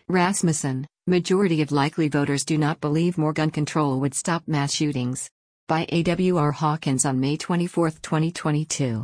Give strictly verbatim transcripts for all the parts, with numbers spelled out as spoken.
Rasmussen, majority of likely voters do not believe more gun control would stop mass shootings. By A W R Hawkins on May twenty-fourth, twenty twenty-two.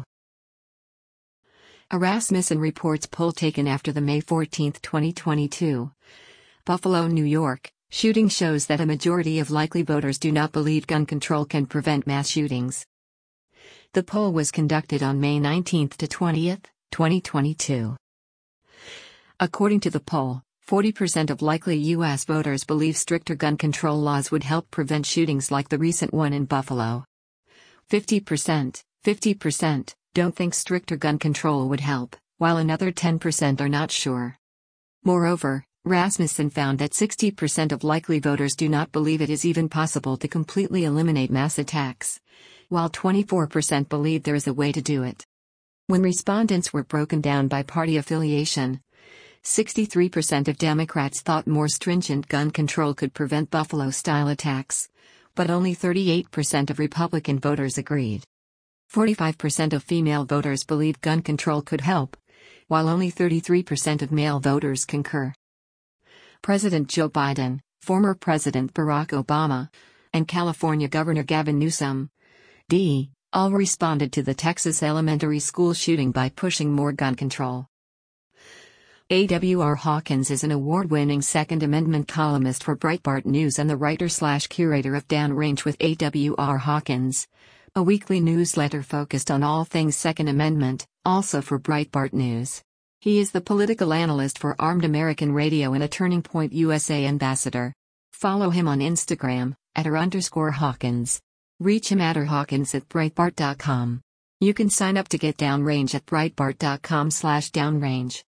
A Rasmussen reports poll taken after the May fourteenth, twenty twenty-two. Buffalo, New York, shooting shows that a majority of likely voters do not believe gun control can prevent mass shootings. The poll was conducted on May nineteenth to twentieth, twenty twenty-two. According to the poll, forty percent of likely U S voters believe stricter gun control laws would help prevent shootings like the recent one in Buffalo. fifty percent, fifty percent, don't think stricter gun control would help, while another ten percent are not sure. Moreover, Rasmussen found that sixty percent of likely voters do not believe it is even possible to completely eliminate mass attacks, while twenty-four percent believe there is a way to do it. When respondents were broken down by party affiliation, sixty-three percent of Democrats thought more stringent gun control could prevent Buffalo-style attacks, but only thirty-eight percent of Republican voters agreed. forty-five percent of female voters believe gun control could help, while only thirty-three percent of male voters concur. President Joe Biden, former President Barack Obama, and California Governor Gavin Newsom, D, all responded to the Texas elementary school shooting by pushing more gun control. A W R Hawkins is an award-winning Second Amendment columnist for Breitbart News and the writer-slash-curator of Downrange with A W R Hawkins, a weekly newsletter focused on all things Second Amendment, also for Breitbart News. He is the political analyst for Armed American Radio and a Turning Point U S A ambassador. Follow him on Instagram, at r underscore Hawkins. Reach him at rhawkins at breitbart dot com. You can sign up to get Downrange at breitbart dot com slash downrange.